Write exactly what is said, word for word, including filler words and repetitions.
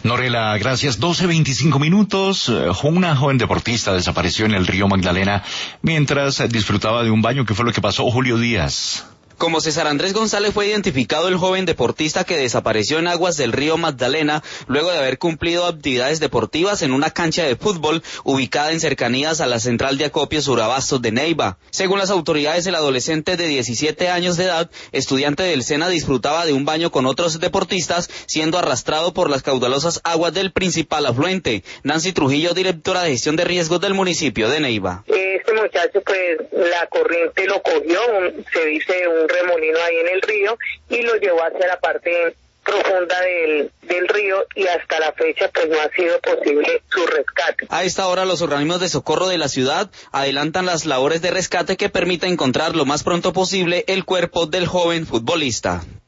Norela, gracias. doce veinticinco minutos. Una joven deportista desapareció en el río Magdalena mientras disfrutaba de un baño. ¿Qué fue lo que pasó, Julio Díaz? Como César Andrés González fue identificado el joven deportista que desapareció en aguas del río Magdalena luego de haber cumplido actividades deportivas en una cancha de fútbol ubicada en cercanías a la central de acopios Urabastos de Neiva. Según las autoridades, el adolescente de diecisiete años de edad, estudiante del SENA, disfrutaba de un baño con otros deportistas, siendo arrastrado por las caudalosas aguas del principal afluente. Nancy Trujillo, directora de gestión de riesgos del municipio de Neiva. Este muchacho, pues, la corriente lo cogió, un, se dice un remolino ahí en el río, y lo llevó hacia la parte profunda del, del río, y hasta la fecha pues no ha sido posible su rescate. A esta hora los organismos de socorro de la ciudad adelantan las labores de rescate que permiten encontrar lo más pronto posible el cuerpo del joven futbolista.